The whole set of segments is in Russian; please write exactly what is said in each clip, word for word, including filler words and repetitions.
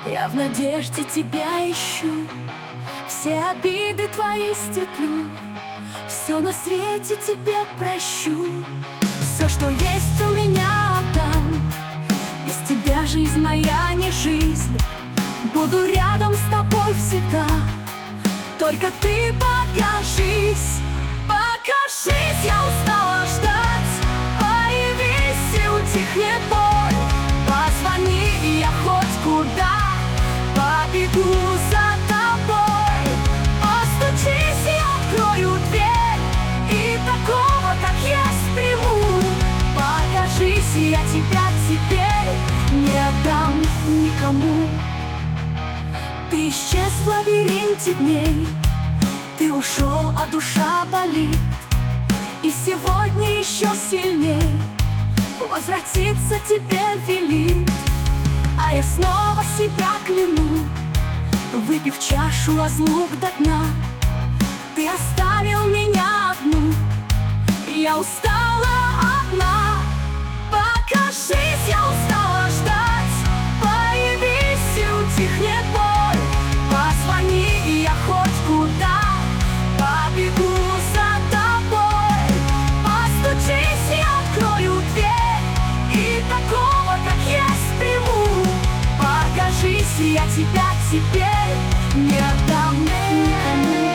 Я в надежде тебя ищу, все обиды твои стерплю, все на свете тебе прощу, все, что есть у меня, отдам. Без тебя жизнь моя не жизнь, буду рядом с тобой всегда. Только ты покажись, покажись, я устала ждать. Появись и утихнет боль, позвони, и я хоть куда побегу за тобой. Постучись, и открою дверь, и такого, как есть, приму. Покажись, и я тебя теперь не отдам никому. Ты исчез в лабиринте дней, ты ушел, а душа болит. И сегодня еще сильней возвратиться тебе велит. А я снова себя кляну, выпив чашу разлук до дна. Ты оставил меня одну, я устала одна. Покажись, я устала ждать. Появись и утихнет боль, позвони, и я хоть куда побегу за тобой. Постучись, и открою дверь, и такого, как есть, приму. Покажись, и я тебя теперь не отдам никому.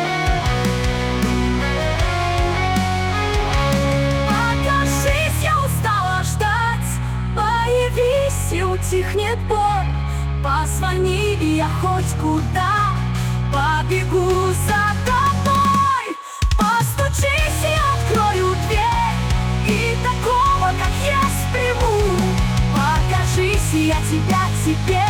Покажись, я устала ждать. Появись и утихнет боль, позвони, и я хоть куда побегу за тобой. Постучись, и открою дверь, и такого, как есть, приму. Покажись, и я тебя теперь